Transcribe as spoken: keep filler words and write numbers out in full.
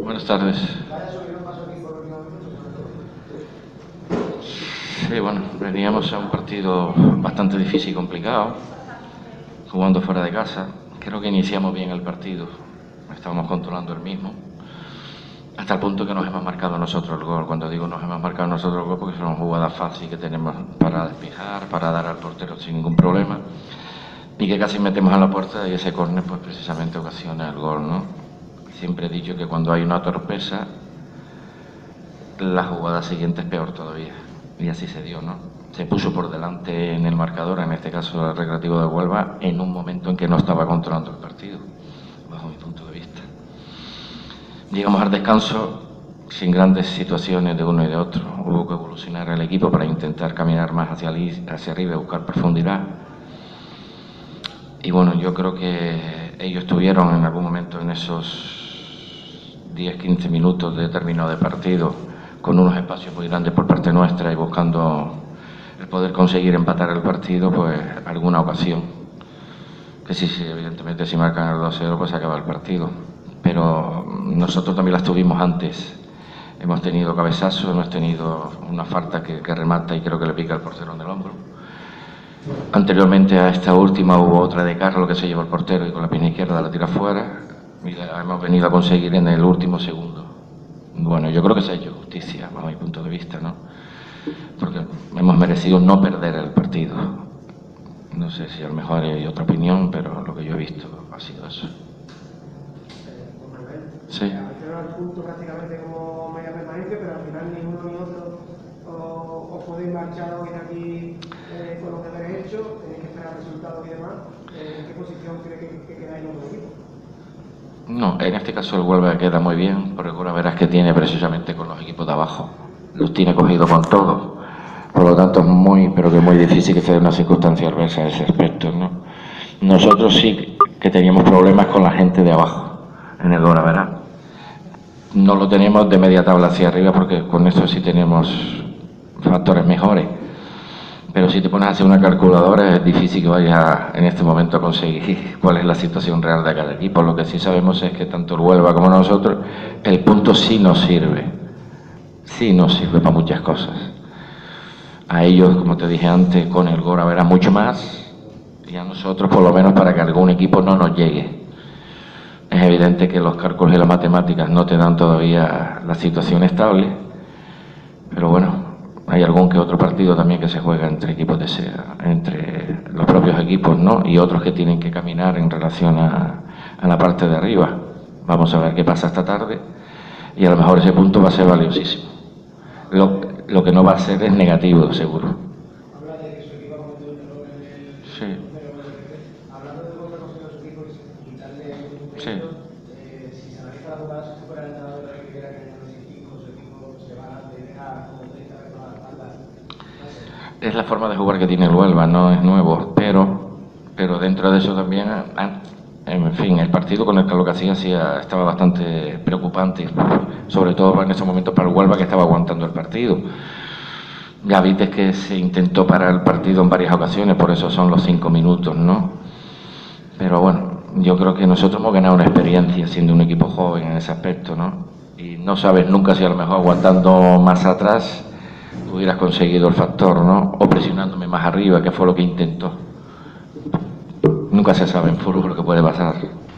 Buenas tardes. Sí, bueno, veníamos a un partido bastante difícil y complicado, jugando fuera de casa. Creo que iniciamos bien el partido, estábamos controlando el mismo, hasta el punto que nos hemos marcado nosotros el gol. Cuando digo nos hemos marcado nosotros el gol, porque son jugadas fáciles que tenemos para despejar, para dar al portero sin ningún problema, y que casi metemos a la puerta, y ese córner pues precisamente ocasiona el gol, ¿no? Siempre he dicho que cuando hay una torpeza, la jugada siguiente es peor todavía, y así se dio, ¿no? Se puso por delante en el marcador, en este caso el Recreativo de Huelva, en un momento en que no estaba controlando el partido, bajo mi punto de vista. Llegamos al descanso sin grandes situaciones de uno y de otro. Hubo que evolucionar el equipo para intentar caminar más hacia, hacia arriba y buscar profundidad. Y bueno, yo creo que ellos tuvieron en algún momento en esos diez a quince minutos de término de partido, con unos espacios muy grandes por parte nuestra y buscando el poder conseguir empatar el partido, pues alguna ocasión. Que sí, sí, evidentemente si marcan el dos cero pues se acaba el partido. Pero nosotros también las tuvimos antes. Hemos tenido cabezazos, hemos tenido una falta que, que remata y creo que le pica el portero en el hombro. Anteriormente a esta última hubo otra de Carlos que se llevó el portero y con la pierna izquierda la tira fuera. Y la hemos venido a conseguir en el último segundo. Bueno, yo creo que se ha hecho justicia, bajo mi punto de vista, ¿no? Porque hemos merecido no perder el partido. No sé si a lo mejor hay otra opinión, pero lo que yo he visto ha sido eso. Sí. El punto prácticamente como media permanencia, pero al final ni uno ni otro os podéis marchar hoy de aquí eh, con los deberes hechos, tenéis que esperar resultados y demás. Eh, ¿En qué posición cree que, que quedáis los dos equipos? No, en este caso el Huelva queda muy bien, porque ahora verás que tiene precisamente con los equipos de abajo. Los tiene cogido con todo. Por lo tanto es muy, pero que muy difícil que se dé una circunstancia adversa en ese aspecto, ¿no? Nosotros sí que teníamos problemas con la gente de abajo, en el Dora, ¿verdad? No lo tenemos de media tabla hacia arriba, porque con eso sí tenemos factores mejores. Pero si te pones a hacer una calculadora es difícil que vayas en este momento a conseguir cuál es la situación real de cada equipo. Lo que sí sabemos es que tanto el Huelva como nosotros, el punto sí nos sirve. Sí nos sirve para muchas cosas. A ellos, como te dije antes, con el Gora verá mucho más, y a nosotros por lo menos para que algún equipo no nos llegue. Es evidente que los cálculos y las matemáticas no te dan todavía la situación estable, pero bueno, hay algún que otro partido también que se juega entre equipos de SEA, entre los propios equipos, ¿no? Y otros que tienen que caminar en relación a, a la parte de arriba. Vamos a ver qué pasa esta tarde, y a lo mejor ese punto va a ser valiosísimo. Lo, lo que no va a ser es negativo, seguro. Habla de que su equipo ha cometido un error en el... Sí. Hablando de cómo ha conseguido su equipo y quitarle un Sí. eh, si se analiza la jugada, si fuera el entrenador de la que quiera que en el equipo, su equipo se va a dejar como treinta veces a la espalda. Es la forma de jugar que tiene el Huelva, no es nuevo, pero, pero dentro de eso también, en fin, el partido con el Carlos Casillas sí estaba bastante preocupante, sobre todo en ese momento para el Huelva, que estaba aguantando el partido. Ya viste que se intentó parar el partido en varias ocasiones, por eso son los cinco minutos, ¿no? Pero bueno, yo creo que nosotros hemos ganado una experiencia siendo un equipo joven en ese aspecto, ¿no? Y no sabes nunca si a lo mejor aguantando más atrás hubieras conseguido el factor, ¿no? O presionándome más arriba, que fue lo que intentó. Nunca se sabe en fútbol lo que puede pasar.